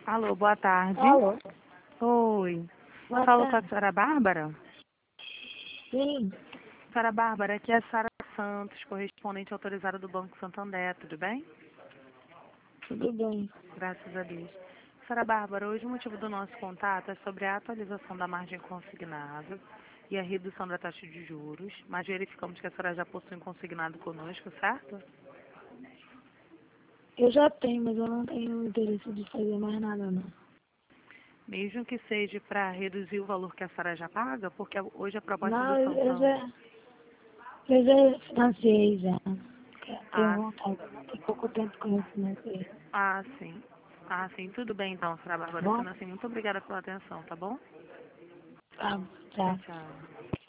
Alô, boa tarde. Alô? Oi. Boa Falo com a tarde. senhora Bárbara? Sim, Senhora Bárbara, aqui é a Sara Santos, correspondente autorizada do Banco Santander, tudo bem? tudo bem. Graças a Deus. Senhora Bárbara, hoje o motivo do nosso contato é sobre a atualização da margem consignada e a redução da taxa de juros, mas verificamos que a senhora já possui um consignado conosco, certo? Eu já tenho, mas eu não tenho interesse de fazer mais nada, não. Mesmo que seja para reduzir o valor que a senhora já paga, porque hoje a proposta do Não, Santander... eu já financiei já. Tenho Ah, vontade, mas tem pouco tempo que eu financiei. Ah, sim. Ah, sim. Tudo bem então, senhora Tá Bárbara. bom? Sendo assim, muito obrigada pela atenção, tá bom? Tá, Tchau, tchau. tchau.